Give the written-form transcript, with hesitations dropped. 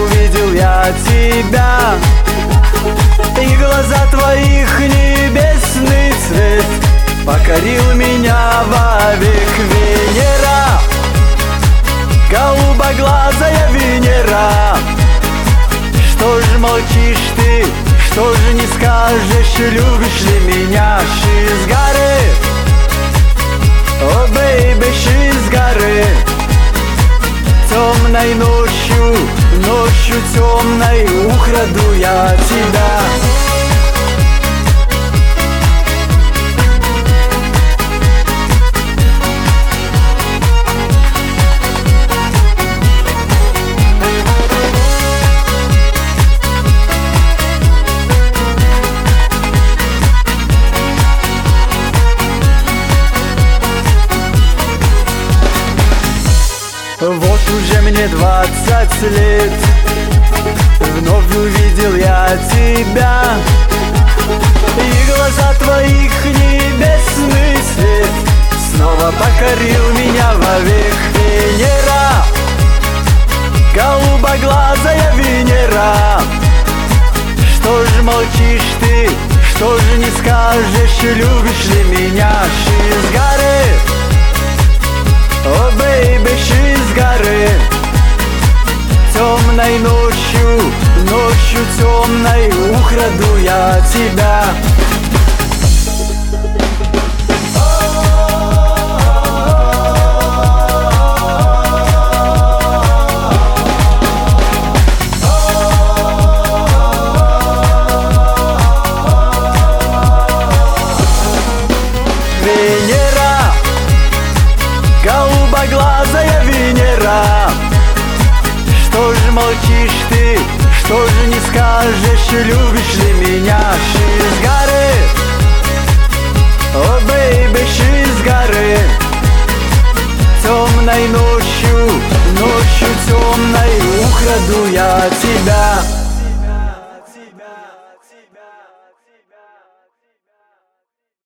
увидел я тебя, и глаза твоих небесный цвет покорил меня вовек. Венера, голубоглазая Венера, что ж молчишь ты, что же не скажешь, любишь ли меня? She's got it, oh baby, she's got it. Темной ночью, ночью темной украду я тебя. Вот уже мне 20 лет, вновь увидел я тебя, и глаза твоих небесный свет снова покорил меня вовек. Венера, голубоглазая Венера, что ж молчишь ты, что же не скажешь, любишь ли меня? She's got it, oh baby, she's got it. Темной ночью, ночью темной украду я тебя. Венера, голубоглазая Венера, что же молчишь ты, что же не скажешь, любишь ли меня? She's got it, oh baby, she's got it. Темной ночью, ночью темной украду я тебя.